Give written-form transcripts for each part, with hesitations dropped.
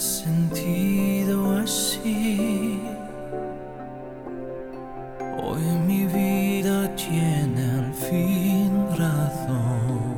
sentido así. Hoy mi vida tiene al fin razón.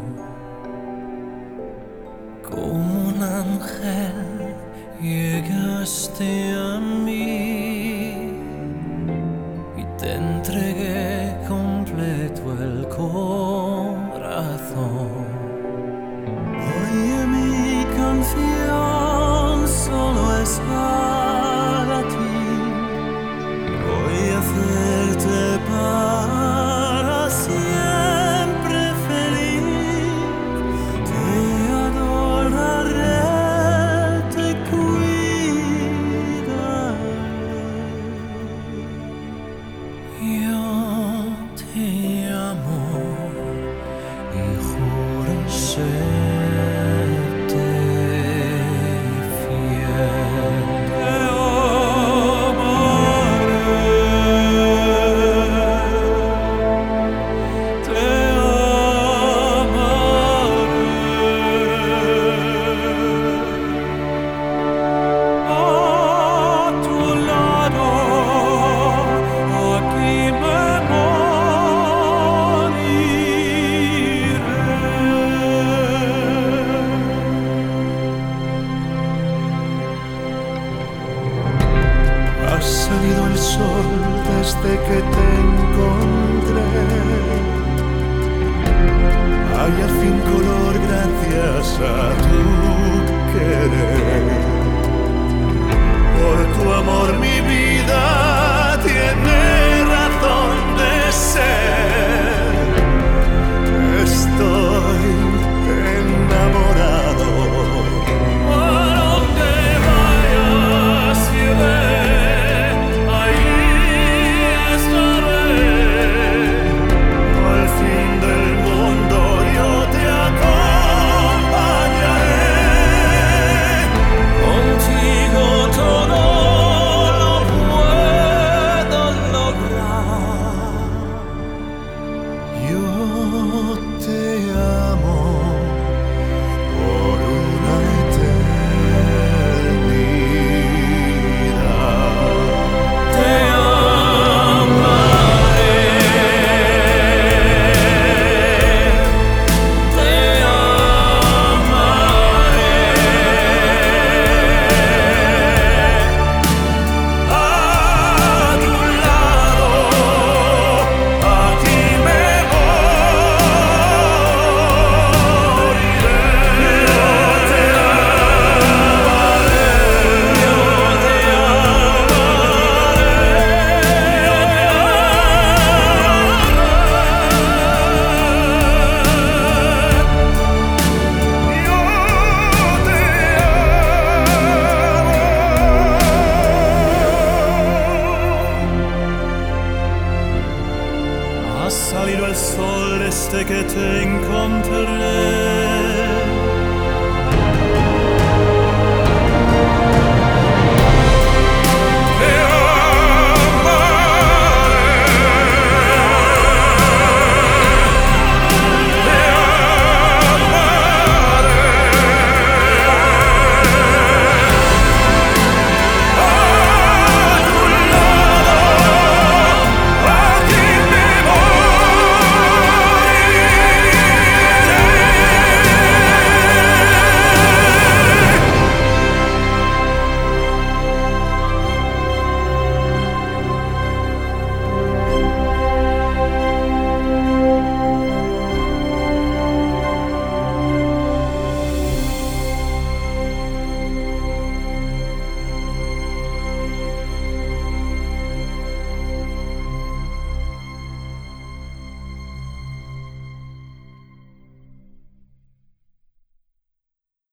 Como un ángel llegaste a mí y te entregué completo el corazón. Oye, mi canción solo es para ti. Voy a hacerte para siempre feliz. Te adoraré, te cuidaré. Yo te amo y juro serte fiel. Te amaré. A tu lado, aquí me Ha salido el sol desde que te encontré. Hay al fin color gracias a tu querer. Por tu amor mi vida tiene razón de ser. Estoy enamorado. Ha salido el sol desde que te encontré.